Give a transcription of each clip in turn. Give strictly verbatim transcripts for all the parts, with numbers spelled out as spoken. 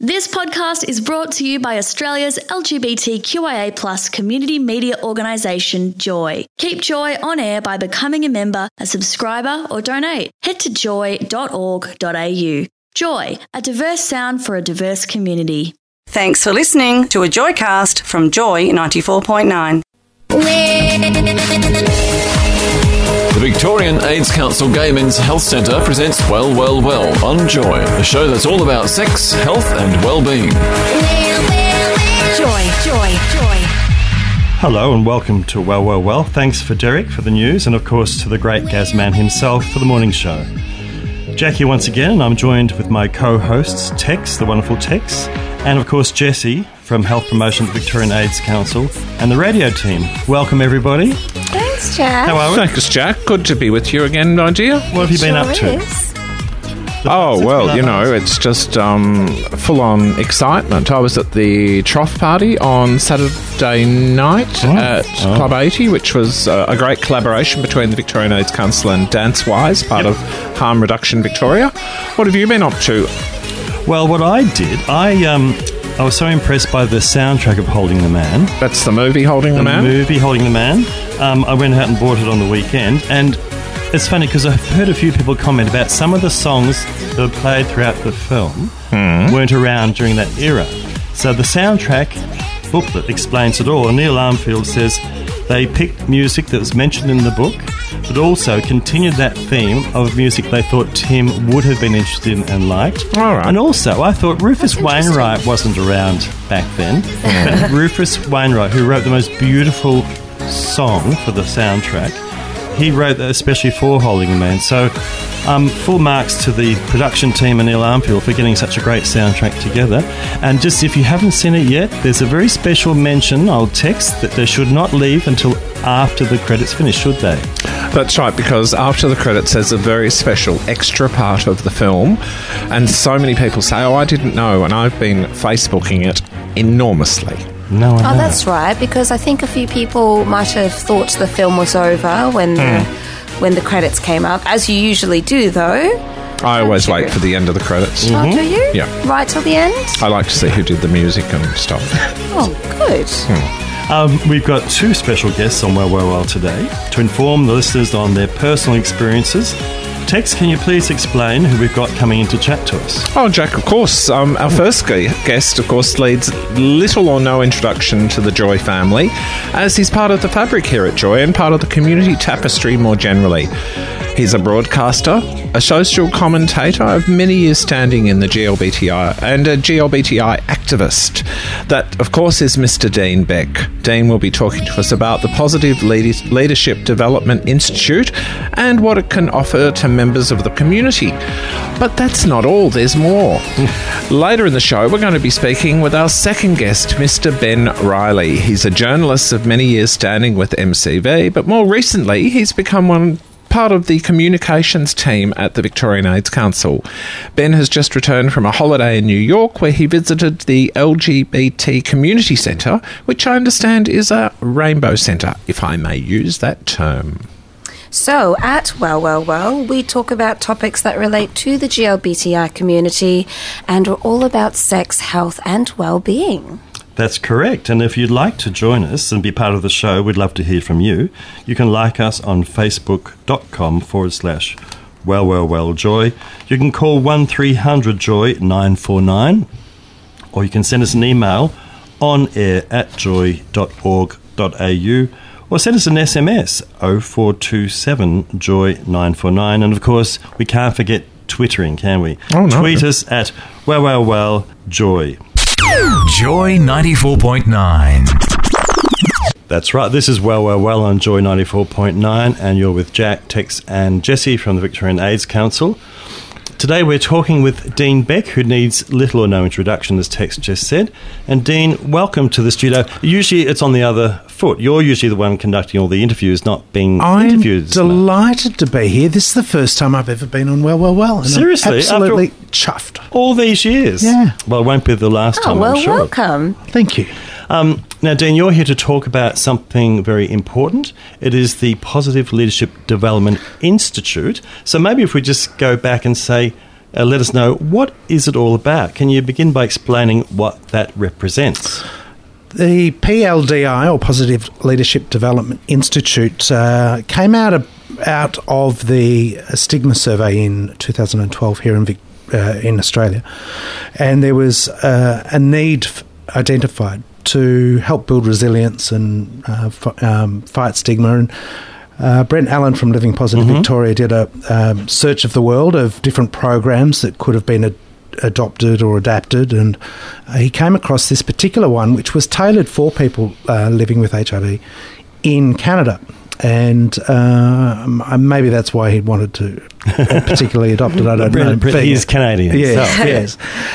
This podcast is brought to you by Australia's L G B T Q I A plus community media organisation, Joy. Keep Joy on air by becoming a member, a subscriber or donate. Head to joy dot org dot a u. Joy, a diverse sound for a diverse community. Thanks for listening to a Joycast from Joy ninety-four point nine. The Victorian AIDS Council Gay Men's Health Centre presents Well, Well, Well on Joy, a show that's all about sex, health and well-being. Joy, joy, joy. Hello and welcome to Well, Well, Well. Thanks for Derek for the news and of course to the great Gazman himself for the morning show. Jackie once again, and I'm joined with my co-hosts Tex, the wonderful Tex, and of course Jessie from Health Promotion at the Victorian AIDS Council and the radio team. Welcome everybody. Thanks, Jack. How are we? Thanks, Jack. Good to be with you again, my dear. What have you been Sure up to? is. Oh, well, you know, it's just um, full-on excitement. I was at the Trough Party on Saturday night Oh. at Oh. Club eighty, which was uh, a great collaboration between the Victorian AIDS Council and DanceWise, part Yep. of Harm Reduction Victoria. What have you been up to? Well, what I did, I um, I was so impressed by the soundtrack of Holding the Man. That's the movie Holding the, The Man? movie Holding the Man. Um, I went out and bought it on the weekend, and it's funny because I've heard a few people comment about some of the songs that were played throughout the film weren't around during that era. So the soundtrack booklet explains it all. And Neil Armfield says they picked music that was mentioned in the book, but also continued that theme of music they thought Tim would have been interested in and liked. All right. And also, I thought Rufus Wainwright wasn't around back then. But Rufus Wainwright, who wrote the most beautiful song for the soundtrack, he wrote that especially for Holding the Man. So um, full marks to the production team and Neil Armfield for getting such a great soundtrack together. And just if you haven't seen it yet, there's a very special mention, I'll text, that they should not leave until after the credits finish, should they? That's right, because after the credits there's a very special extra part of the film, and so many people say, oh, I didn't know, and I've been Facebooking it enormously. No, I Oh, know. that's right, because I think a few people might have thought the film was over when the, when the credits came up, as you usually do, though. I always True. wait for the end of the credits. Oh, do you? Yeah. Right till the end? I like to see who did the music and stuff. Oh, good. Um, we've got two special guests on Well, Well, Well today to inform the listeners on their personal experiences. Tex, can you please explain who we've got coming in to chat to us? Oh, Jack, of course. Um, our first gu- guest, of course, leads little or no introduction to the Joy family, as he's part of the fabric here at Joy and part of the community tapestry more generally. He's a broadcaster, a social commentator of many years standing in the G L B T I, and a G L B T I activist. That, of course, is Mister Dean Beck. Dean will be talking to us about the Positive Lead- Leadership Development Institute and what it can offer to members of the community. But that's not all, there's more. Later in the show, we're going to be speaking with our second guest, Mister Ben Riley. He's a journalist of many years standing with M C V, but more recently, he's become one part of the communications team at the Victorian AIDS Council. Ben has just returned from a holiday in New York where he visited the L G B T Community Centre, which I understand is a rainbow centre, if I may use that term. So, at Well, Well, Well, we talk about topics that relate to the G L B T I community and are all about sex, health and well-being. That's correct. And if you'd like to join us and be part of the show, we'd love to hear from you. You can like us on facebook.com forward slash well, well, well, joy. You can call one three hundred joy nine four nine, or you can send us an email on air at joy dot org dot a u, or send us an S M S oh four two seven joy nine four nine. And of course, we can't forget Twittering, can we? Oh, no. Tweet us at well, well, well, joy. Joy ninety-four point nine. That's right. This is Well, Well, Well on Joy ninety-four point nine, and you're with Jack, Tex and Jessie from the Victorian AIDS Council. Today we're talking with Dean Beck, who needs little or no introduction, as Tex just said. And Dean, welcome to the studio. Usually it's on the other foot. You're usually the one conducting all the interviews, not being I'm interviewed. delighted to be here. This is the first time I've ever been on Well, Well, Well. And Seriously? I'm absolutely After chuffed. all these years? Yeah. Well, it won't be the last Oh, time, well, I'm sure. welcome. Thank you. Um, now, Dean, you're here to talk about something very important. It is the Positive Leadership Development Institute. So maybe if we just go back and say, uh, let us know, what is it all about? Can you begin by explaining what that represents? The P L D I, or Positive Leadership Development Institute, uh, came out of, out of the Stigma Survey in two thousand twelve here in, Vic, uh, in Australia, and there was uh, a need f- identified to help build resilience and uh, f- um, fight stigma. And uh, Brent Allen from Living Positive mm-hmm. Victoria did a um, search of the world of different programs that could have been a adopted or adapted, and uh, he came across this particular one which was tailored for people uh, living with H I V in Canada, and uh, maybe that's why he wanted to particularly adopt it. I don't know. But he's Canadian. Yes, yes.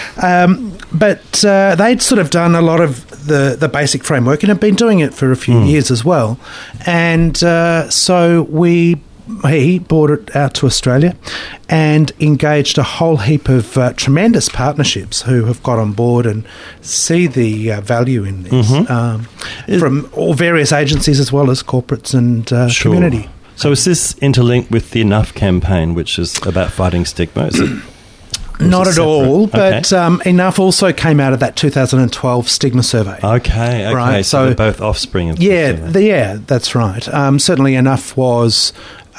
Um, but uh, they'd sort of done a lot of the, the basic framework and have been doing it for a few mm. years as well, and uh, so we he brought it out to Australia and engaged a whole heap of uh, tremendous partnerships who have got on board and see the uh, value in this mm-hmm. um, from all various agencies as well as corporates and uh, sure. community. So is this interlinked with the Enough campaign, which is about fighting stigma? Is it? Not at all, but okay. um, Enough also came out of that two thousand twelve stigma survey. Okay, okay. Right? So, so they're both offspring of yeah, the the, yeah, that's right. Um, certainly Enough was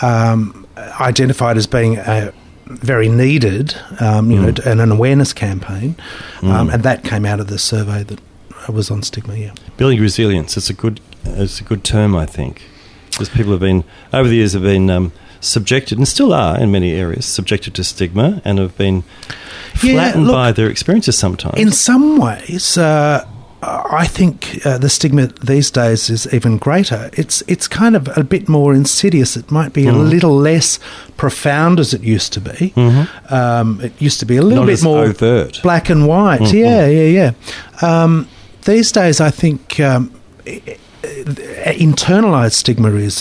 um, identified as being a very needed, um, you mm. know, and an awareness campaign, um, mm. and that came out of the survey that was on stigma. Yeah, building resilience. It's a good, it's a good term, I think, because people have been over the years have been um, subjected, and still are in many areas, subjected to stigma, and have been flattened yeah, look, by their experiences sometimes. In some ways, uh, I think uh, the stigma these days is even greater. It's it's kind of a bit more insidious. It might be mm. a little less profound as it used to be. Mm-hmm. Um, it used to be a little Not bit as more overt. Black and white. Mm-hmm. Yeah, yeah, yeah. Um, these days, I think um, internalised stigma is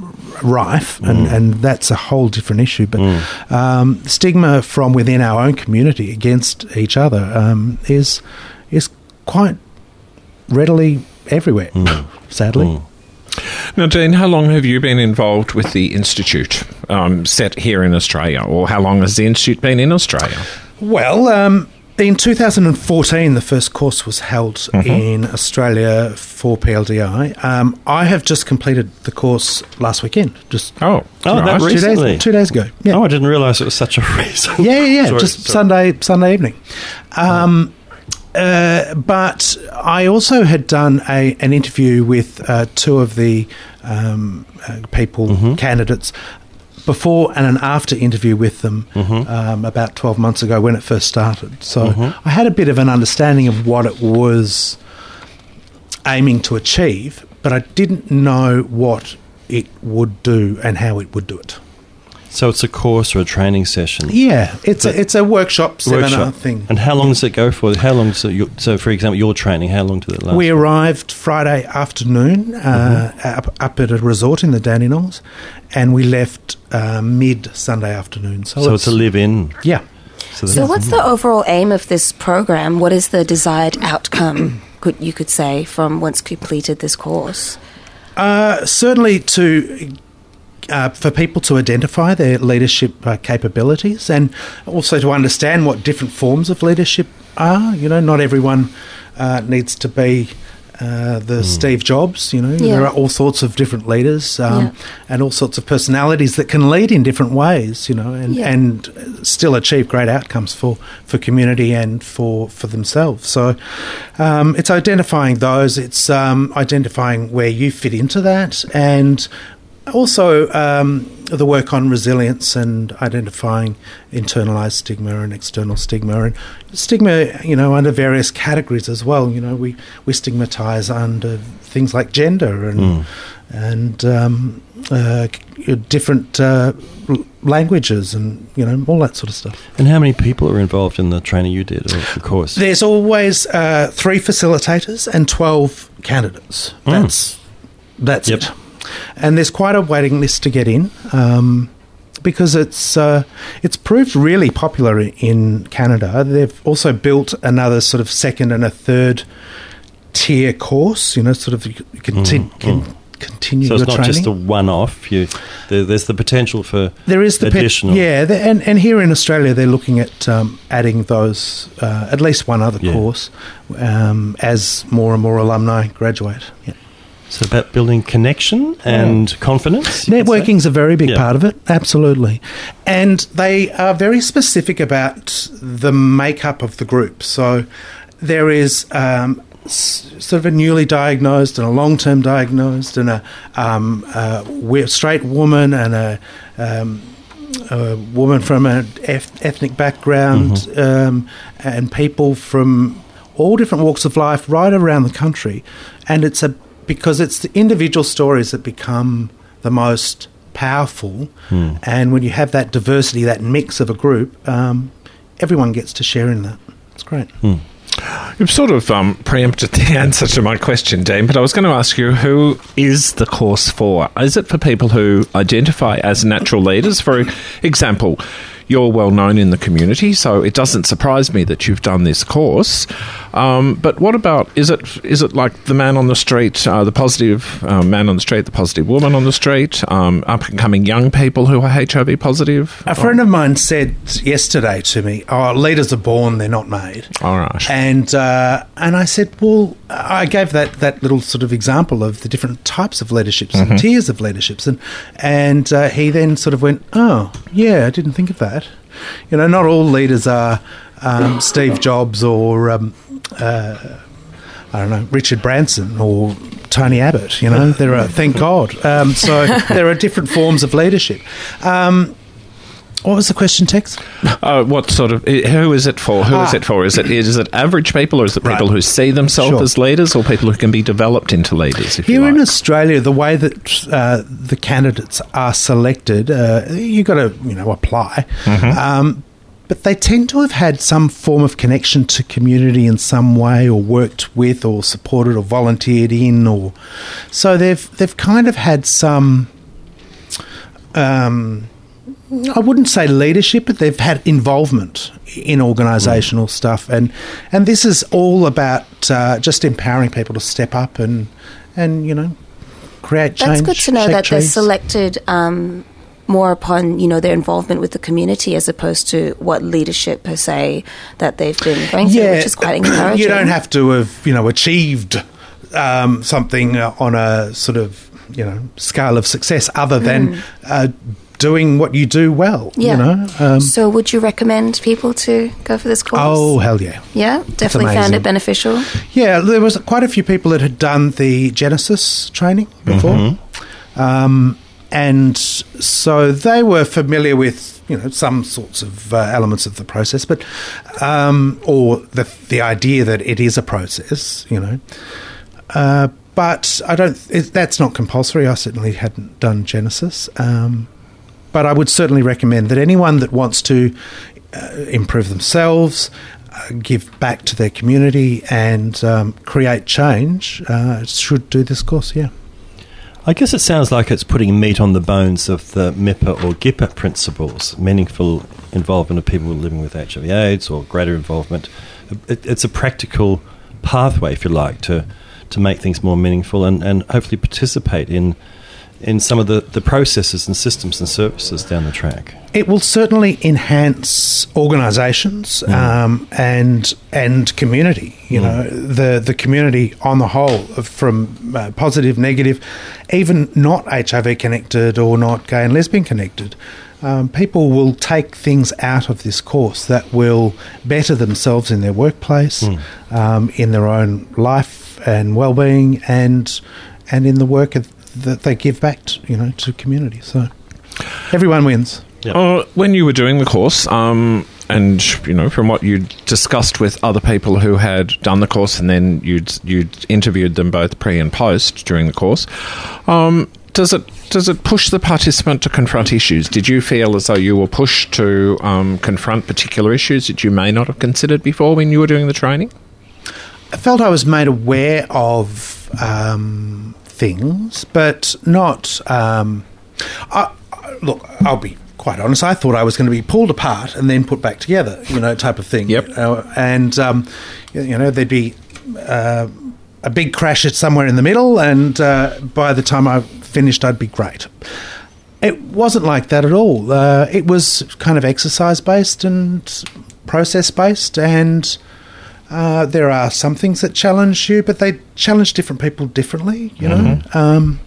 rife, and, mm. and that's a whole different issue. But mm. um, stigma from within our own community against each other um, is is quite readily everywhere, mm. sadly. Mm. Now, Dean, how long have you been involved with the Institute um, set here in Australia, or how long has the Institute been in Australia? Well, um, in two thousand fourteen, the first course was held mm-hmm. in Australia for P L D I. Um, I have just completed the course last weekend. Just oh, oh, nice. that two recently, days, two days ago. Yeah. Oh, I didn't realise it was such a recent. Yeah, yeah, yeah. sorry, just sorry. Sunday, Sunday evening. Um, uh, but I also had done a an interview with uh, two of the um, uh, people, mm-hmm. candidates, before and an after interview with them mm-hmm. um, about twelve months ago when it first started. So mm-hmm. I had a bit of an understanding of what it was aiming to achieve, but I didn't know what it would do and how it would do it. So it's a course or a training session? Yeah, it's a, it's a workshop seminar workshop. thing. And how long does it go for? How long? So, you, so for example, your training, how long did it last? We arrived Friday afternoon uh, mm-hmm. up, up at a resort in the Dandenongs, and we left uh, mid-Sunday afternoon. So, so it's, it's a live-in? Yeah. So, so what's the overall aim of this program? What is the desired outcome, could you could say, from once completed this course? Uh, certainly to... Uh, for people to identify their leadership uh, capabilities, and also to understand what different forms of leadership are. You know, not everyone uh, needs to be uh, the mm. Steve Jobs. You know, yeah. there are all sorts of different leaders um, yeah. and all sorts of personalities that can lead in different ways. You know, and, yeah. and still achieve great outcomes for, for community and for, for themselves. So um, it's identifying those. It's um, identifying where you fit into that, and also, um, the work on resilience and identifying internalised stigma and external stigma, and stigma, you know, under various categories as well. You know, we, we stigmatise under things like gender and mm. and um, uh, different uh, languages and, you know, all that sort of stuff. And how many people are involved in the training you did, or the course? There's always uh, three facilitators and twelve candidates. That's mm. that's yep. it. And there's quite a waiting list to get in um, because it's uh, it's proved really popular in Canada. They've also built another sort of second and a third tier course, you know, sort of you can, mm, t- can mm. continue so your it's not training. just a one-off. You, there, there's the potential for there is the additional. Pe- yeah, the, and and here in Australia, they're looking at um, adding those uh, at least one other Yeah. course um, as more and more alumni graduate. Yeah. So about building connection and confidence. you could say? Networking's a very big Yeah. part of it, absolutely. And they are very specific about the makeup of the group. So there is um, s- sort of a newly diagnosed and a long-term diagnosed and a, um, a we- straight woman and a, um, a woman from an eth- ethnic background um, and people from all different walks of life right around the country. And it's a because it's the individual stories that become the most powerful. Hmm. And when you have that diversity, that mix of a group, um, everyone gets to share in that. It's great. Hmm. You've sort of um, preempted the answer to my question, Dean, but I was going to ask you, who is the course for? Is it for people who identify as natural leaders? For example, you're well known in the community, so it doesn't surprise me that you've done this course. Um, but what about, is it is it like the man on the street, uh, the positive uh, man on the street, the positive woman on the street, um, up-and-coming young people who are H I V positive? A friend of mine said yesterday to me, oh, leaders are born, they're not made. All right. And uh, and I said, well, I gave that, that little sort of example of the different types of leaderships Mm-hmm. and tiers of leaderships. And, and uh, he then sort of went, oh, yeah, I didn't think of that. You know, not all leaders are um, Steve Jobs or, um, uh, I don't know, Richard Branson or Tony Abbott. You know, there are, thank God. Um, so there are different forms of leadership. Um, what was the question, Tex? Uh, what sort of, who is it for? Who is Ah. it for? Is it is it average people, or is it people Right. who see themselves Sure. as leaders, or people who can be developed into leaders? If Here you in like? Australia, the way that uh, the candidates are selected, uh, you got to you know apply, um, but they tend to have had some form of connection to community in some way, or worked with, or supported, or volunteered in, or so they've they've kind of had some. Um, I wouldn't say leadership, but they've had involvement in organisational mm. stuff, and and this is all about uh, just empowering people to step up and and you know create change. That's good to know shake that they're trees. selected um, more upon, you know, their involvement with the community as opposed to what leadership per se that they've been going through, which is quite encouraging. You don't have to have you know achieved um, something uh, on a sort of you know scale of success other than. Mm. Uh, doing what you do well, Yeah. you know. Um, so would you recommend people to go for this course? oh, hell yeah. Yeah, definitely found amazing. it beneficial. Yeah, there was quite a few people that had done the Genesis training before. Mm-hmm. Um, and so they were familiar with, you know, some sorts of uh, elements of the process, but um, or the the idea that it is a process, you know. Uh, but I don't. It, that's not compulsory. I certainly hadn't done Genesis. Um, But I would certainly recommend that anyone that wants to uh, improve themselves, uh, give back to their community and um, create change uh, should do this course, yeah. I guess it sounds like it's putting meat on the bones of the M I P A or G I P A principles, meaningful involvement of people living with H I V AIDS or greater involvement. It, it's a practical pathway, if you like, to, to make things more meaningful and, and hopefully participate in in some of the, the processes and systems and services down the track. It will certainly enhance organisations Mm. um, and and community. You Mm. know, the the community on the whole, from uh, positive, negative, even not H I V connected or not gay and lesbian connected. Um, people will take things out of this course that will better themselves in their workplace, Mm. um, in their own life and well-being, and and in the work of, that they give back, to, you know, to community. So everyone wins. Yep. Uh, when you were doing the course, um, and you know, from what you discussed with other people who had done the course, and then you'd you'd interviewed them both pre and post during the course, um, does it does it push the participant to confront issues? Did you feel as though you were pushed to um, confront particular issues that you may not have considered before when you were doing the training? I felt I was made aware of um, things, but not. Um, I, I, look, I'll be quite honest. I thought I was going to be pulled apart and then put back together, you know, type of thing. Yep. Uh, and um, you know, there'd be uh, a big crash at somewhere in the middle, and uh, by the time I finished, I'd be great. It wasn't like that at all. Uh, it was kind of exercise-based and process-based, and uh, there are some things that challenge you, but they challenge different people differently, you Mm-hmm. know. Um,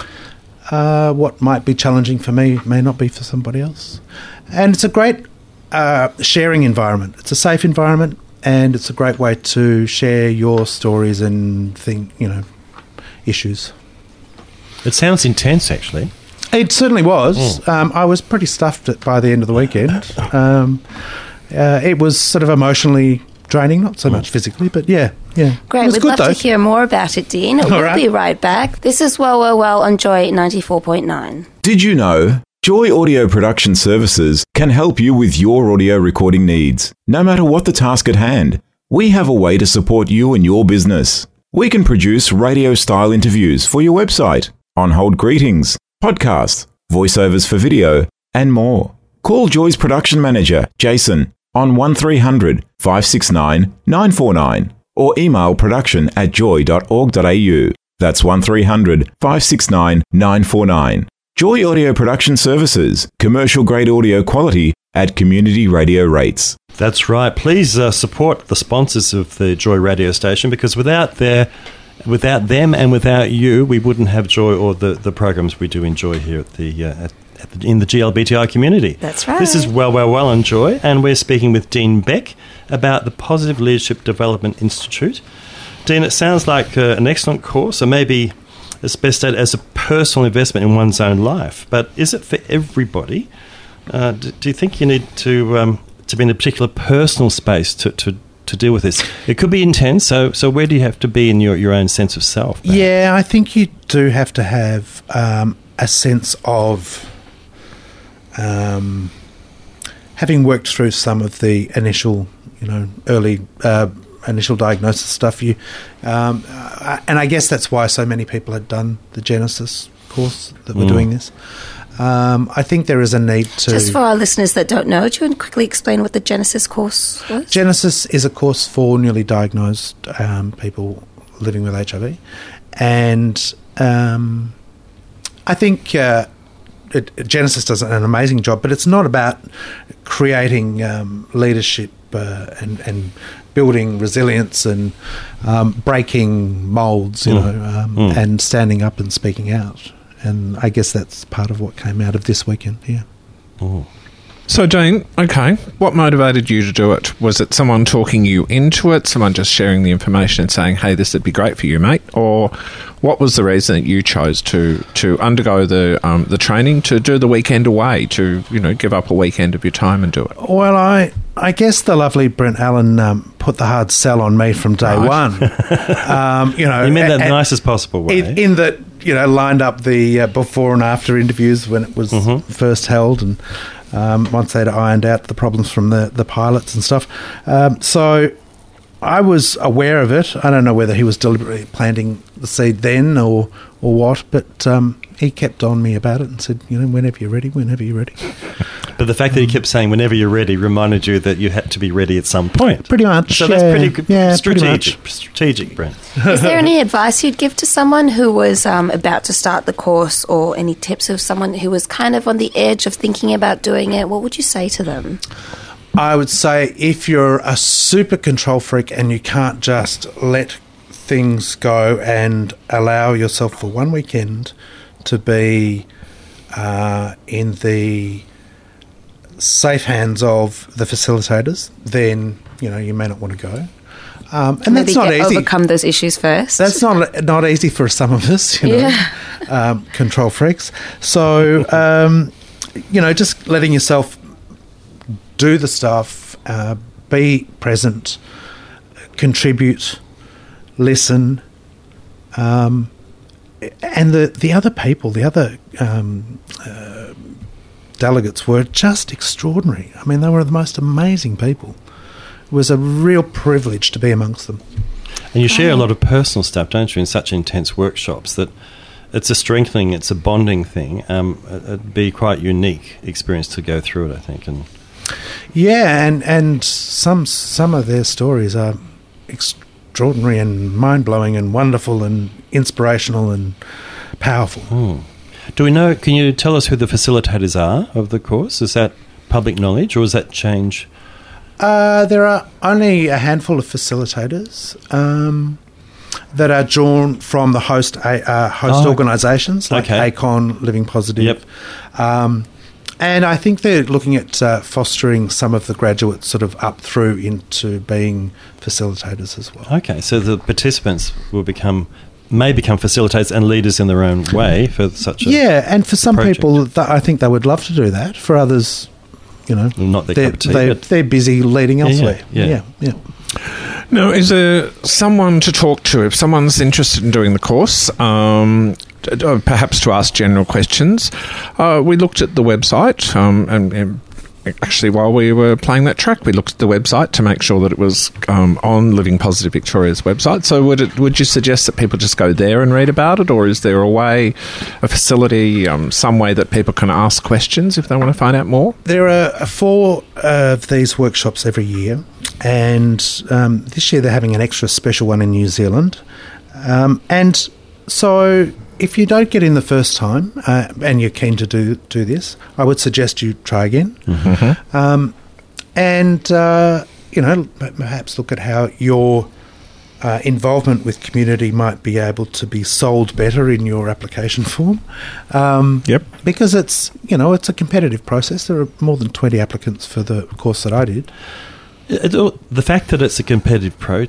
uh, what might be challenging for me may not be for somebody else. And it's a great uh, sharing environment. It's a safe environment, and it's a great way to share your stories and think, you know, issues. It sounds intense, actually. It certainly was. Mm. Um, I was pretty stuffed at, by the end of the weekend. Um, uh, it was sort of emotionally draining, not so much physically, but yeah, yeah. Great. It was We'd good, love though. to hear more about it, Dean. We'll All right. be right back. This is Well, Well, Well on Joy ninety-four point nine. Did you know Joy Audio Production Services can help you with your audio recording needs? No matter what the task at hand, we have a way to support you and your business. We can produce radio-style interviews for your website, on-hold greetings, podcasts, voiceovers for video, and more. Call Joy's production manager, Jason, on one three hundred, five six nine, nine four nine or email production at joy dot org dot a u. That's one three hundred, five six nine, nine four nine. Joy Audio Production Services, commercial-grade audio quality at community radio rates. That's right. Please uh, support the sponsors of the Joy radio station, because without their, without them and without you, we wouldn't have Joy or the, the programs we do enjoy here at the, uh, at, at the in the G L B T I community. That's right. This is Well, Well, Well on Joy, and we're speaking with Dean Beck about the Positive Leadership Development Institute. Dean, it sounds like uh, an excellent course, or maybe it's best stated as a personal investment in one's own life. But is it for everybody? Uh, do, do you think you need to um, to be in a particular personal space to, to, to deal with this? It could be intense, so so where do you have to be in your, your own sense of self? perhaps? Yeah, I think you do have to have um, a sense of um, having worked through some of the initial, you know, early uh, initial diagnosis stuff. You um, uh, and I guess that's why so many people had done the Genesis course that were Mm. doing this. Um, I think there is a need to. Just for our listeners that don't know, do you want to quickly explain what the Genesis course was? Genesis is a course for newly diagnosed um, people living with H I V, and um, I think uh, it, Genesis does an amazing job, but it's not about creating um, leadership uh, and, and building resilience and um, breaking moulds, you Mm. know, um, Mm. and standing up and speaking out. And I guess that's part of what came out of this weekend, yeah. Oh. So, Dean, okay, what motivated you to do it? Was it someone talking you into it, someone just sharing the information and saying, hey, this would be great for you, mate? Or what was the reason that you chose to, to undergo the um, the training, to do the weekend away, to, you know, give up a weekend of your time and do it? Well, I I guess the lovely Brent Allen um, put the hard sell on me from day Right. one. um, you know, You meant that in and- the nicest possible way. In, in that, you know, lined up the uh, before and after interviews when it was Mhm. first held, and um, once they'd ironed out the problems from the, the pilots and stuff. Um, so I was aware of it. I don't know whether he was deliberately planting the seed then or or what, but um, he kept on me about it and said, you know, whenever you're ready, whenever you're ready. But the fact that he kept saying whenever you're ready reminded you that you had to be ready at some point. Pretty much. So that's yeah. pretty good. Yeah, pretty much. strategic. Strategic, Brent. Is there any advice you'd give to someone who was um, about to start the course, or any tips of someone who was kind of on the edge of thinking about doing it? What would you say to them? I would say if you're a super control freak and you can't just let things go and allow yourself for one weekend to be uh, in the safe hands of the facilitators, then, you know, you may not want to go. Um, and Maybe that's not get, easy. overcome those issues first. That's not not easy for some of us, you know, Yeah. um, control freaks. So, um, you know, just letting yourself do the stuff, uh, be present, contribute, listen, um, and the the other people, the other um, uh, delegates were just extraordinary. I mean, they were the most amazing people. It was a real privilege to be amongst them. And you share a lot of personal stuff, don't you, in such intense workshops, that it's a strengthening, it's a bonding thing. Um, it- it'd be quite unique experience to go through it, I think. And Yeah, and, and some some of their stories are ex- extraordinary and mind-blowing and wonderful and inspirational and powerful. Mm. Do we know, can you tell us who the facilitators are of the course? Is that public knowledge, or does that change? Uh, there are only a handful of facilitators um, that are drawn from the host uh, host oh, organisations like okay. A C O N, Living Positive. Yep. Um, and I think they're looking at uh, fostering some of the graduates sort of up through into being facilitators as well. Okay, so the participants will become, may become facilitators and leaders in their own way for such a Yeah, and for some project. people, th- I think they would love to do that. For others, you know, not their they're, cup of tea, they're, but- they're busy leading Yeah, elsewhere. yeah, yeah. yeah. yeah. Now, is there someone to talk to if someone's interested in doing the course? Um, d- uh, perhaps to ask general questions. Uh, we looked at the website, um, and, and actually, while we were playing that track, we looked at the website to make sure that it was um, on Living Positive Victoria's website. So, would it, would you suggest that people just go there and read about it, or is there a way, a facility, um, some way that people can ask questions if they want to find out more? There are four of these workshops every year, and um, this year they're having an extra special one in New Zealand. Um, and so if you don't get in the first time uh, and you're keen to do, do this, I would suggest you try again. Mm-hmm. Um, and, uh, you know, perhaps look at how your uh, involvement with community might be able to be sold better in your application form. Um, Yep. Because it's, you know, it's a competitive process. There are more than twenty applicants for the course that I did. It, the fact that it's a competitive pro-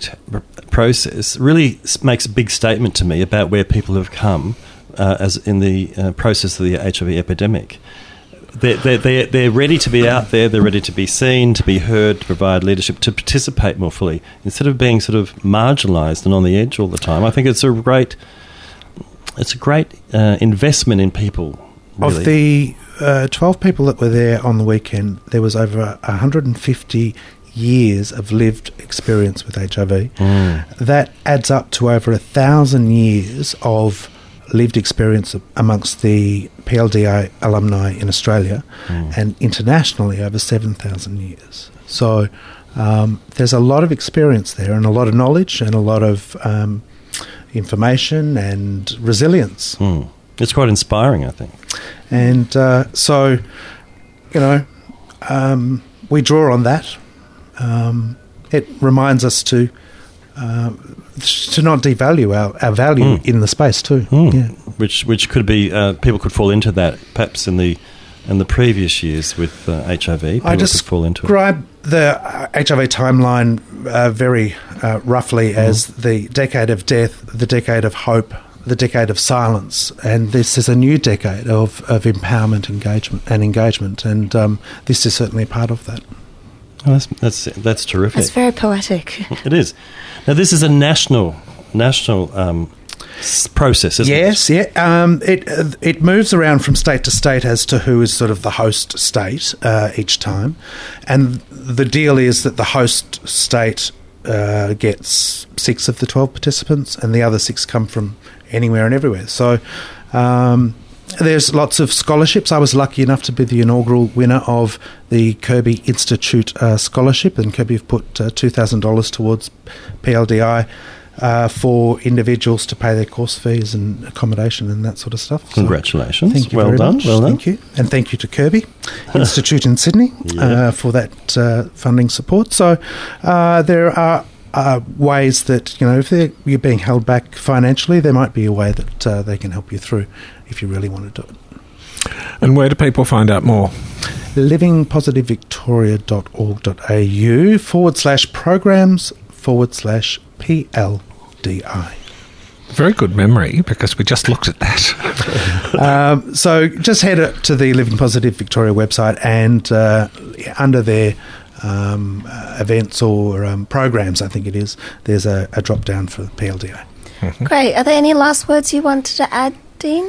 process really s- makes a big statement to me about where people have come uh, as in the uh, process of the H I V epidemic. They're, they're, they're, they're ready to be out there, they're ready to be seen, to be heard, to provide leadership, to participate more fully, instead of being sort of marginalised and on the edge all the time. I think it's a great, it's a great uh, investment in people, really. Of the uh, twelve people that were there on the weekend, there was over one hundred fifty years of lived experience with H I V. Mm. That adds up to over a thousand years of lived experience amongst the P L D I alumni in Australia, Mm. and internationally over seven thousand years. So um, there's a lot of experience there, and a lot of knowledge, and a lot of um, information and resilience. Mm. It's quite inspiring, I think. And uh, so, you know, um, we draw on that. Um, it reminds us to uh, to not devalue our, our value Mm. in the space too. Mm. Yeah. Which which could be uh, people could fall into that perhaps in the in the previous years with uh, H I V. People I could fall into it. describe the uh, H I V timeline uh, very uh, roughly as the decade of death, the decade of hope, the decade of silence, and this is a new decade of, of empowerment, engagement, and engagement, and um, this is certainly a part of that. Oh, that's that's that's terrific. That's very poetic. It is. Now this is a national national um, s- process, isn't Yes, it? yeah. Um, it uh, it moves around from state to state as to who is sort of the host state uh, each time, and the deal is that the host state uh, gets six of the twelve participants, and the other six come from anywhere and everywhere. So um, there's lots of scholarships. I was lucky enough to be the inaugural winner of the Kirby Institute uh, Scholarship, and Kirby have put uh, two thousand dollars towards P L D I uh, for individuals to pay their course fees and accommodation and that sort of stuff. So Congratulations. thank you well very done. much. Well done. Thank you. And thank you to Kirby Institute in Sydney Yeah. uh, for that uh, funding support. So uh, there are uh, ways that, you know, if they're, you're being held back financially, there might be a way that uh, they can help you through if you really want to do it. And where do people find out more? living positive victoria dot org dot a u forward slash programs forward slash P L D I. Very good memory, because we just looked at that. um, so just head up to the Living Positive Victoria website, and uh, under their um, uh, events or um, programs, I think it is, there's a, a drop down for P L D I. Mm-hmm. Great. Are there any last words you wanted to add, Dean?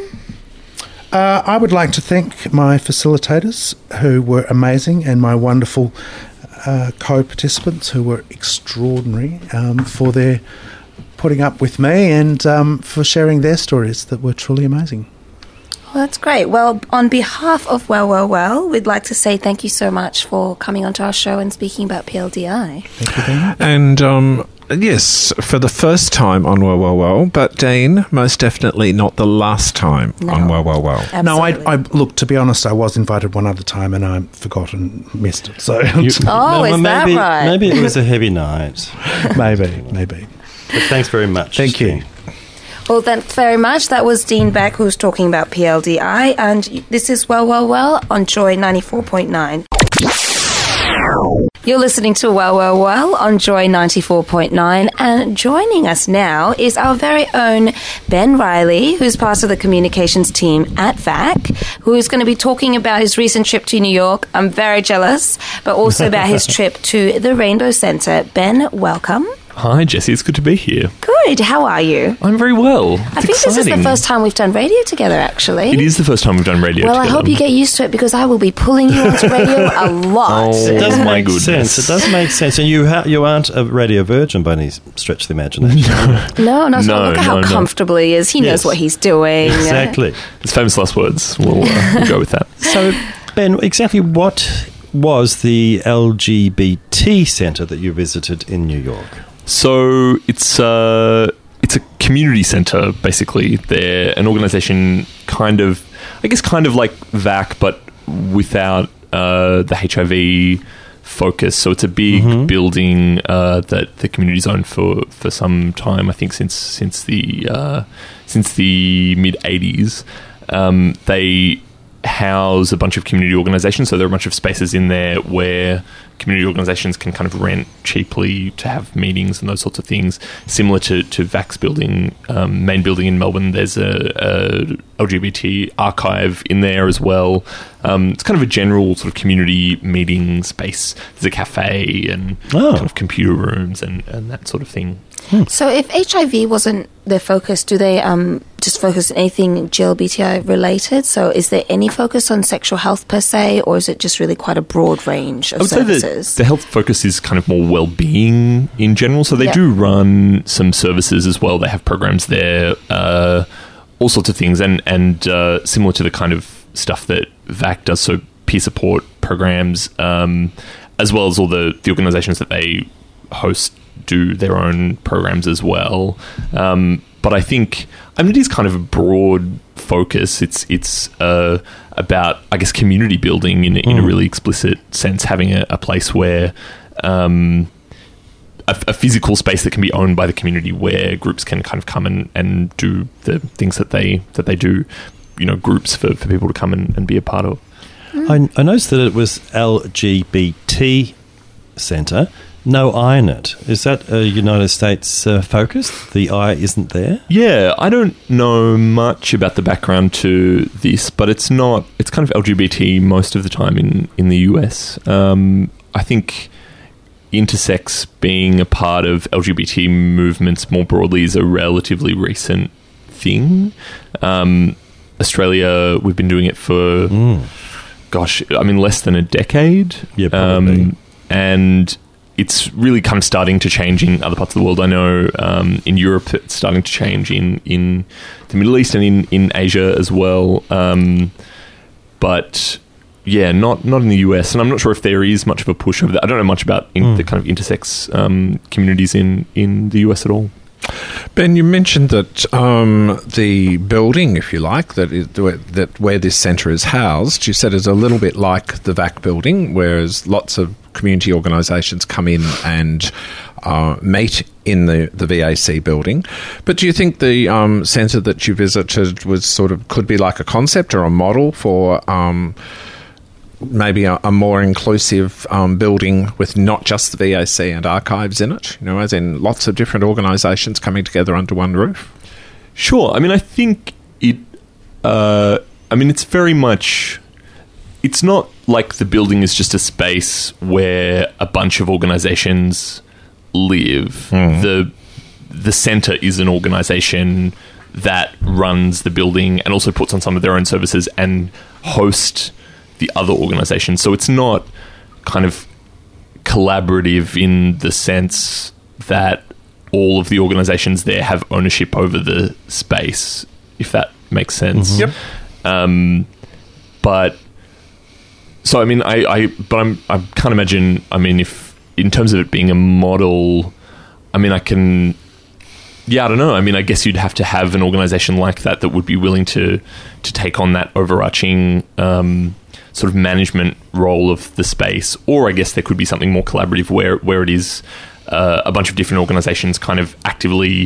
Uh, I would like to thank my facilitators, who were amazing, and my wonderful uh, co-participants, who were extraordinary, um, for their putting up with me and um, for sharing their stories that were truly amazing. Well, that's great. Well, on behalf of Well, Well, Well, we'd like to say thank you so much for coming onto our show and speaking about P L D I. Thank you very much. And um, Yes, for the first time on Well, Well, Well, but Dean, most definitely not the last time No. on Well, Well, Well. Absolutely. No, I, I look. To be honest, I was invited one other time and I forgot and missed it. So Oh, is that maybe, right? Maybe it was a heavy night. maybe, maybe. But thanks very much. Thank you. Dean. Well, thanks very much. That was Dean Beck, who was talking about P L D I, and this is Well, Well, Well on Joy ninety-four point nine. You're listening to Well, Well, Well on Joy ninety-four point nine, and joining us now is our very own Ben Riley, who's part of the communications team at V A C, who is going to be talking about his recent trip to New York. I'm very jealous, but also about his trip to the Rainbow Centre. Ben, welcome. Hi, Jessie. It's good to be here. Good. How are you? I'm very well. I think this is the first time we've done radio together, actually. It is the first time we've done radio Well, together. I hope you get used to it, because I will be pulling you onto radio a lot. Oh, It does my make goodness. sense. It does make sense. And you ha- you aren't a radio virgin by any stretch of the imagination. No, no, so No, look at how no, no. comfortable he is. He knows Yes. what he's doing. Exactly. It's famous last words. We'll, uh, we'll go with that. So, Ben, exactly what was the L G B T centre that you visited in New York? So it's uh, it's a community centre, basically. They're an organisation kind of, I guess, kind of like V A C, but without uh, the H I V focus. So it's a big Mhm. building uh, that the community's owned for, for some time. I think since since the uh, since the mid eighties. Um, they house a bunch of community organisations, so there are a bunch of spaces in there where community organisations can kind of rent cheaply to have meetings and those sorts of things. Similar to, to V A C's building, um, main building in Melbourne, there's a, a L G B T archive in there as well. Um, it's kind of a general sort of community meeting space. There's a cafe and Oh. kind of computer rooms and, and that sort of thing. So if H I V wasn't their focus, do they um, just focus on anything G L B T I related? So is there any focus on sexual health per se, or is it just really quite a broad range of I would services? say that the health focus is kind of more well-being in general. So they Yeah. do run some services as well. They have programs there, uh, all sorts of things, and and uh, similar to the kind of stuff that V A C does. So peer support programs, um, as well as all the the organisations that they host do their own programs as well. Um, but I think, I mean, it is kind of a broad focus. It's it's uh, about, I guess, community building in, in a really explicit sense, having a, a place where um, a, a physical space that can be owned by the community, where groups can kind of come and, and do the things that they that they do. You know, groups for, for people to come and, and be a part of. I, I noticed that it was L G B T centre. No I in it. Is that a United States uh, focus? The I isn't there? Yeah, I don't know much about the background to this, but it's not. It's kind of L G B T most of the time in, in the U S. Um, I think intersex being a part of L G B T movements more broadly is a relatively recent thing. Um, Australia, we've been doing it for, Mm. gosh, I mean, less than a decade. Yeah, probably. Um, and it's really kind of starting to change in other parts of the world. I know um, in Europe it's starting to change in, in the Middle East and in, in Asia as well. Um, but yeah, not not in the U S. And I'm not sure if there is much of a push over that. I don't know much about in, Mm. the kind of intersex um, communities in, in the U S at all. Ben, you mentioned that um, the building, if you like, that is, that where this centre is housed, you said is a little bit like the V A C building, whereas lots of community organisations come in and uh, meet in the, the V A C building. But do you think the um, centre that you visited was sort of could be like a concept or a model for um, maybe a, a more inclusive um, building with not just the V A C and archives in it, you know, as in lots of different organisations coming together under one roof? Sure. I mean, I think it, uh, I mean, it's very much, it's not like the building is just a space where a bunch of organisations live. Mm. The, the centre is an organisation that runs the building and also puts on some of their own services and host the other organisations. So it's not kind of collaborative in the sense that all of the organisations there have ownership over the space, if that makes sense. Yep. Um, but so I mean, I, I but I'm I can't imagine. I mean, if in terms of it being a model, I mean, I can... Yeah, I don't know. I mean, I guess you'd have to have an organisation like that that would be willing to to take on that overarching um, sort of management role of the space. Or I guess there could be something more collaborative where, where it is uh, a bunch of different organisations kind of actively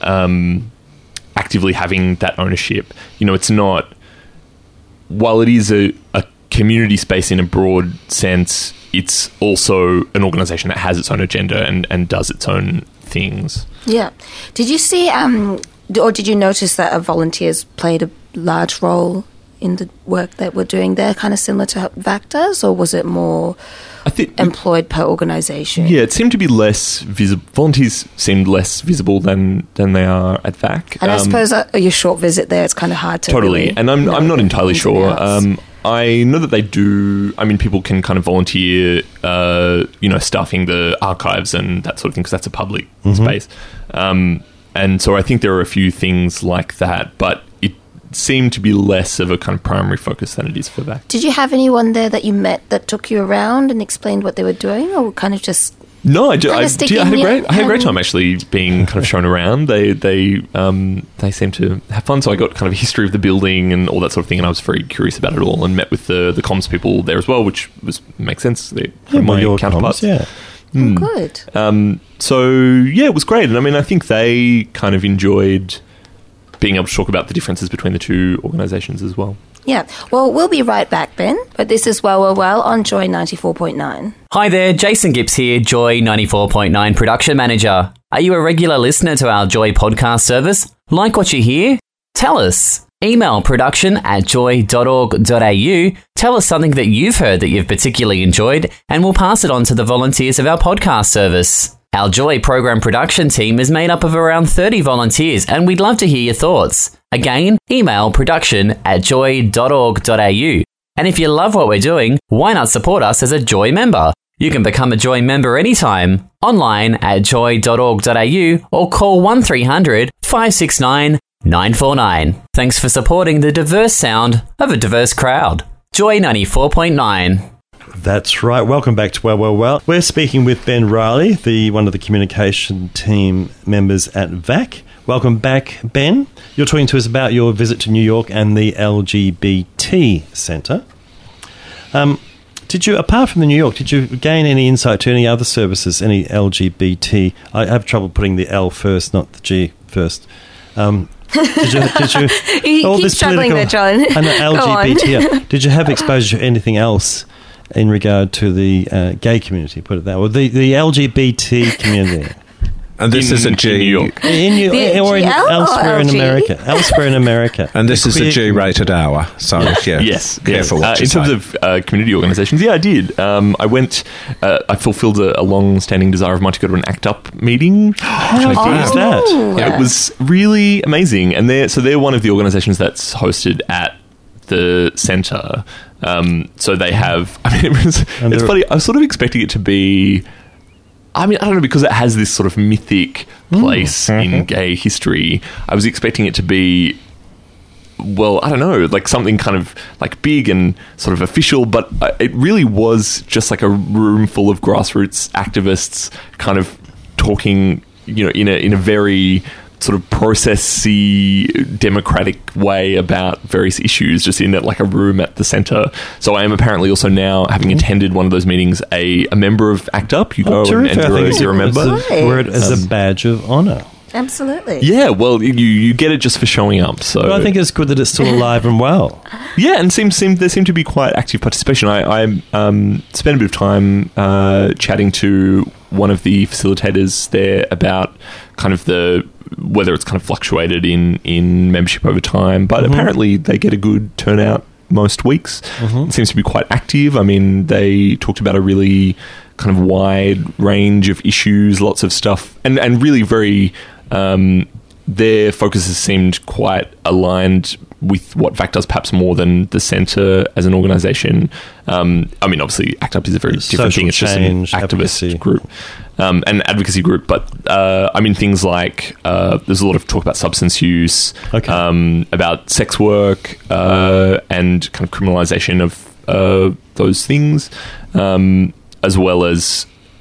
um, actively having that ownership. You know, it's not... While it is a, a community space in a broad sense, it's also an organisation that has its own agenda and, and does its own things. Yeah. Did you see, um, or did you notice that uh, volunteers played a large role in the work that we're doing there, kind of similar to V A C does, or was it more I think, employed per organisation? Yeah, it seemed to be less visible. Volunteers seemed less visible than, than they are at V A C. And um, I suppose uh, your short visit there, it's kind of hard to Totally, really and I'm I'm not entirely ins and sure. outs. Um, I know that they do. I mean, people can kind of volunteer, uh, you know, staffing the archives and that sort of thing because that's a public Mhm. space. Um, and so I think there are a few things like that, but it seemed to be less of a kind of primary focus than it is for V A C. Did you have anyone there that you met that took you around and explained what they were doing, or kind of just... No, I, ju- Kinda I, stick do- I in had a your great I had a great hand. time actually being kind of shown around. They they um, they seemed to have fun, so I got kind of a history of the building and all that sort of thing, and I was very curious about it all, and met with the the comms people there as well, which was makes sense. They're Yeah, well, my your counterparts. comms, yeah. Hmm. Oh, good. Um, so yeah, it was great, and I mean, I think they kind of enjoyed being able to talk about the differences between the two organisations as well. Yeah. Well, we'll be right back, Ben. But this is Well, Well, Well on Joy ninety-four point nine. Hi there, Jason Gibbs here, Joy ninety-four point nine Production Manager. Are you a regular listener to our Joy podcast service? Like what you hear? Tell us. Email production at joy dot org dot a u. Tell us something that you've heard that you've particularly enjoyed, and we'll pass it on to the volunteers of our podcast service. Our Joy program production team is made up of around thirty volunteers, and we'd love to hear your thoughts. Again, email production at joy dot org dot a u. And if you love what we're doing, why not support us as a Joy member? You can become a Joy member anytime, online at joy dot org dot a u or call one three hundred five six nine nine four nine. Thanks for supporting the diverse sound of a diverse crowd. Joy ninety-four point nine. That's right. Welcome back to Well, Well, Well. We're speaking with Ben Riley, the one of the communication team members at V A C. Welcome back, Ben. You're talking to us about your visit to New York and the L G B T Centre. Um, did you, apart from the New York, did you gain any insight to any other services, any L G B T? I have trouble putting the L first, not the G first. Um, did you? Did you? You all keep this struggling there, John. And the Go on. L G B T. yeah. Did you have exposure to anything else in regard to the uh, gay community? Put it that way. The the L G B T community. And this In- is a in G. New York. In New, The or in, G L or elsewhere in L G? America. Elsewhere in America. And this The is a queer- G-rated hour, so yeah, Yes, careful yes. what Uh, you in say. terms of uh, community organisations, yeah, I did. Um, I went. Uh, I fulfilled a, a long-standing desire of mine to go to an ACT UP meeting. How fun is that? Oh. It was really amazing, and they're so they're one of the organisations that's hosted at the centre. Um, so they have. I mean, it was. And It's they're- funny. I was sort of expecting it to be. I mean, I don't know, because it has this sort of mythic place in gay history. I was expecting it to be, well, I don't know, like something kind of like big and sort of official, but uh, it really was just like a room full of grassroots activists kind of talking, you know, in a in a very sort of processy, democratic way about various issues, just in like a room at the centre. So I am apparently also now, having attended one of those meetings, a, a member of ACT UP. You go Oh, and, terrific. and I you're, think a- it's you're a member. it's a word as a badge of honour. Absolutely. Yeah, well, you you get it just for showing up. So But I think it's good that it's still alive and well. yeah, and seems seem there seemed to be quite active participation. I, I um, spent a bit of time uh, chatting to one of the facilitators there about kind of the whether it's kind of fluctuated in in membership over time, but Mhm. apparently they get a good turnout most weeks. Mhm. It seems to be quite active. I mean, they talked about a really kind of wide range of issues, lots of stuff, and and really very. Um, their focuses seemed quite aligned with what V A C does, perhaps more than the centre as an organisation. Um, I mean, obviously, ACT UP is a very different Social thing. It's change, just an activist advocacy. group, um, an advocacy group. But uh, I mean, things like uh, there's a lot of talk about substance use, Okay. um, about sex work, uh, and kind of criminalisation of uh, those things, um, as well as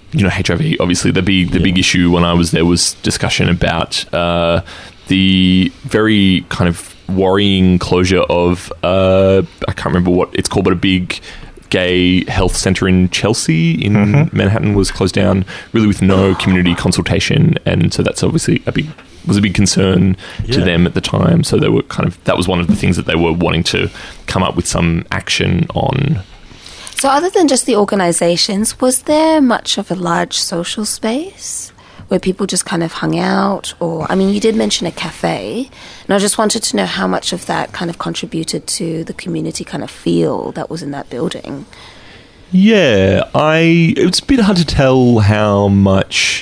you know, H I V, obviously the big the big issue when I was there was discussion about uh, the very kind of worrying closure of uh, I can't remember what it's called, but a big gay health centre in Chelsea in mm-hmm. Manhattan was closed down, really with no community consultation, and so that's obviously a big was a big concern yeah. to them at the time. So they were kind of that was one of the things that they were wanting to come up with some action on. So other than just the organisations, was there much of a large social space where people just kind of hung out? Or, I mean, you did mention a cafe, and I just wanted to know how much of that kind of contributed to the community kind of feel that was in that building. Yeah, I it's a bit hard to tell how much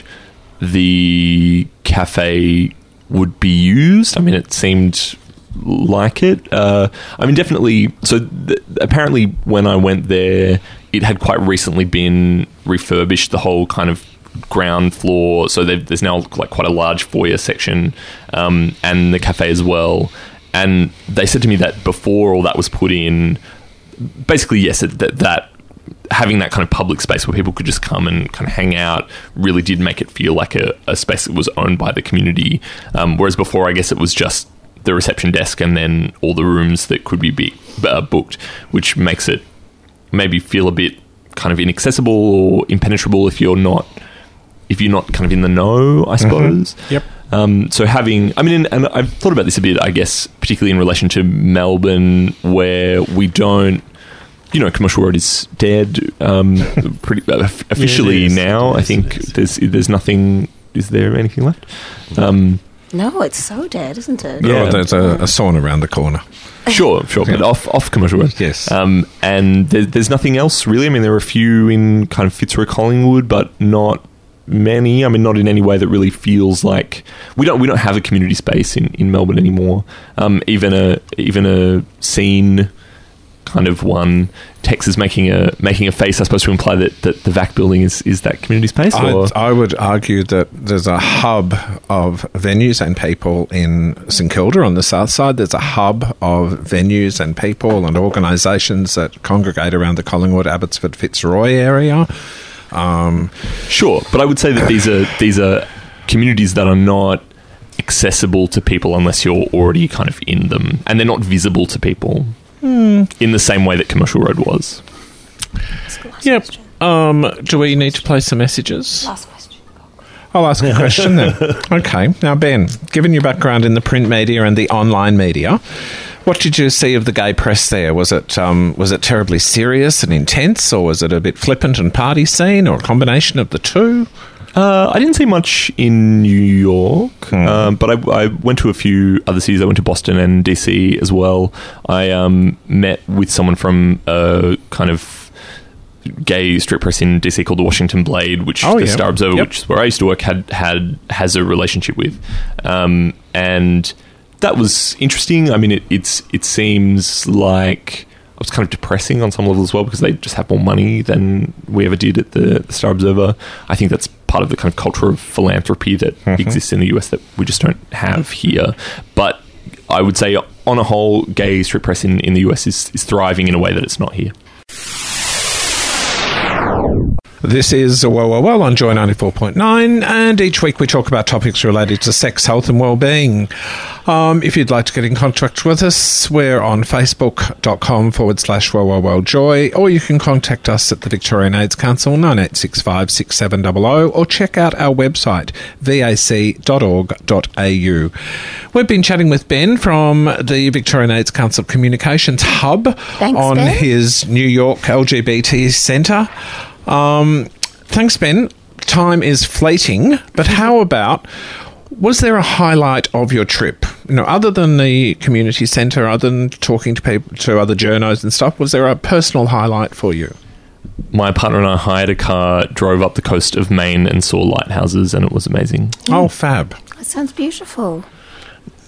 the cafe would be used. I mean, it seemed like it. Uh, I mean, definitely. So th- apparently when I went there, it had quite recently been refurbished, the whole kind of ground floor. So there's now like quite a large foyer section um, and the cafe as well. And they said to me that before all that was put in, basically, yes, that, that having that kind of public space where people could just come and kind of hang out really did make it feel like a, a space that was owned by the community. Um, whereas before, I guess it was just the reception desk and then all the rooms that could be, be uh, booked, which makes it maybe feel a bit kind of inaccessible or impenetrable if you're not if you're not kind of in the know, I suppose. Mm-hmm. Yep. Um, so having, I mean, and I've thought about this a bit, I guess, particularly in relation to Melbourne, where we don't, you know, Commercial Road is dead um, pretty uh, officially yeah, now. I think there's there's nothing. Is there anything left? Um, No, it's so dead, isn't it? Yeah, oh, there's a, a sauna around the corner. Sure, sure, but off off Commercial Road. Yes. Um, and there, there's nothing else really. I mean, there are a few in kind of Fitzroy Collingwood, but not many. I mean, not in any way that really feels like we don't we don't have a community space in, in Melbourne anymore. Um, even a even a scene kind of one. Tex is making a making a face, I suppose, to imply that, that the V A C building is, is that community space? Or? I would argue that there's a hub of venues and people in St Kilda on the south side. There's a hub of venues and people and organisations that congregate around the Collingwood, Abbotsford, Fitzroy area. Um, sure, but I would say that these are these are communities that are not accessible to people unless you're already kind of in them, and they're not visible to people. Mm. In the same way that Commercial Road was. Yep. Um, do we need to play some messages? Last question. I'll ask a question then. Okay. Now, Ben, given your background in the print media and the online media, what did you see of the gay press there? Was it um, was it terribly serious and intense, or was it a bit flippant and party scene, or a combination of the two? Uh, I didn't see much in New York, mm. um, but I, I went to a few other cities. I went to Boston and D C as well. I um, met with someone from a kind of gay strip press in D C called the Washington Blade, which oh, the yeah. Star Observer, yep. which is where I used to work, had, had has a relationship with. Um, and that was interesting. I mean, it, it's it seems like it was kind of depressing on some level as well, because they just have more money than we ever did at the, the Star Observer. I think that's part of the kind of culture of philanthropy that mm-hmm. exists in the U S that we just don't have here. But I would say, on a whole, gay strip press in, in the U S is, is thriving in a way that it's not here. This is Well, Well, Well on Joy ninety-four point nine, and each week we talk about topics related to sex, health and well-being. Um, if you'd like to get in contact with us, we're on facebook.com forward slash Well, Well, Well Joy, or you can contact us at the Victorian AIDS Council, nine eight six five, six seven zero zero, or check out our website, v a c dot org dot a u. We've been chatting with Ben from the Victorian AIDS Council Communications Hub Thanks, on Ben. his New York L G B T Centre. Um, thanks, Ben. Time is fleeting, but how about, was there a highlight of your trip? You know, other than the community centre, other than talking to people, to other journos and stuff, was there a personal highlight for you? My partner and I hired a car, drove up the coast of Maine and saw lighthouses, and it was amazing. Oh, fab. That sounds beautiful.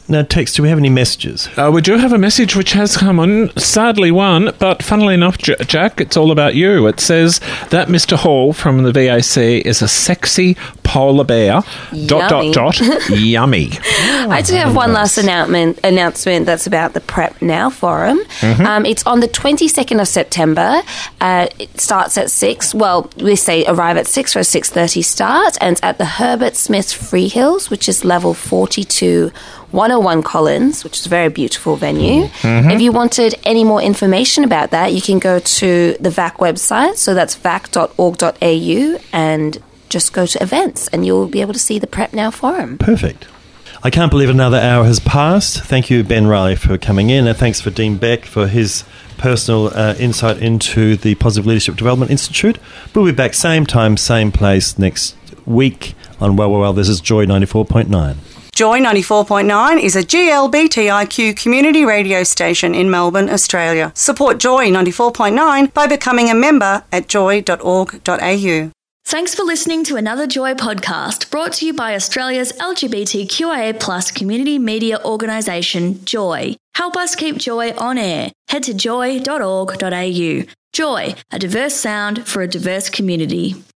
no text. Do we have any messages? Uh, we do have a message which has come on, sadly one, but funnily enough, J- Jack, it's all about you. It says that Mister Hall from the V A C is a sexy polar bear. Dot, dot, dot. Yummy. I do have one last announcement, announcement that's about the Prep Now Forum. Mhm. Um, it's on the twenty-second of September. Uh, it starts at six. Well, we say arrive at six for a six thirty start, and it's at the Herbert Smith Freehills, which is level forty-two, one oh one Collins, which is a very beautiful venue. Mhm. If you wanted any more information about that, you can go to the V A C website, so that's vac dot org dot a u, and just go to events, and you'll be able to see the Prep Now Forum. Perfect. I can't believe another hour has passed. Thank you, Ben Riley, for coming in, and thanks for Dean Beck for his personal uh, insight into the Positive Leadership Development Institute. We'll be back same time, same place next week on Well, Well, Well. This is Joy ninety-four point nine. Joy ninety-four point nine is a G L B T I Q community radio station in Melbourne, Australia. Support Joy ninety-four point nine by becoming a member at joy dot org dot a u. Thanks for listening to another Joy podcast brought to you by Australia's L G B T Q I A plus community media organisation, Joy. Help us keep Joy on air. Head to joy dot org dot a u. Joy, a diverse sound for a diverse community.